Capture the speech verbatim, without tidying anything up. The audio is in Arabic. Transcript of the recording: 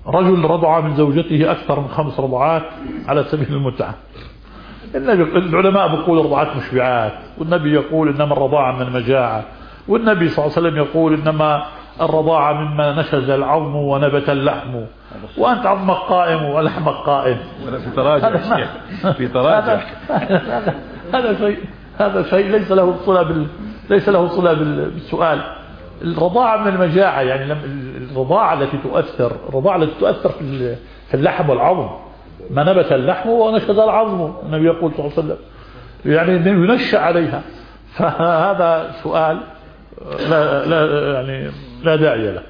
رجل رضع من زوجته أكثر من خمس رضعات على سبيل المتعة. العلماء بيقول الرضعات مشبعات، والنبي يقول إنما الرضاعة من المجاعة، والنبي صلى الله عليه وسلم يقول إنما الرضاعة مما نشز العظم ونبت اللحم، وأنت عظمك قائم ولحمك قائم. في تراجع في تراجع هذا شيء هذا شيء ليس له صلة بال ليس له صلة بالسؤال. الرضاعة من المجاعة، يعني الرضاعة التي تؤثر الرضاعة التي تؤثر في في اللحم والعظم، ما نبت اللحم ونشز العظم، النبي يقول صلى الله عليه وسلم، يعني ينشأ عليها. فهذا سؤال لا لا يعني لا داعي له.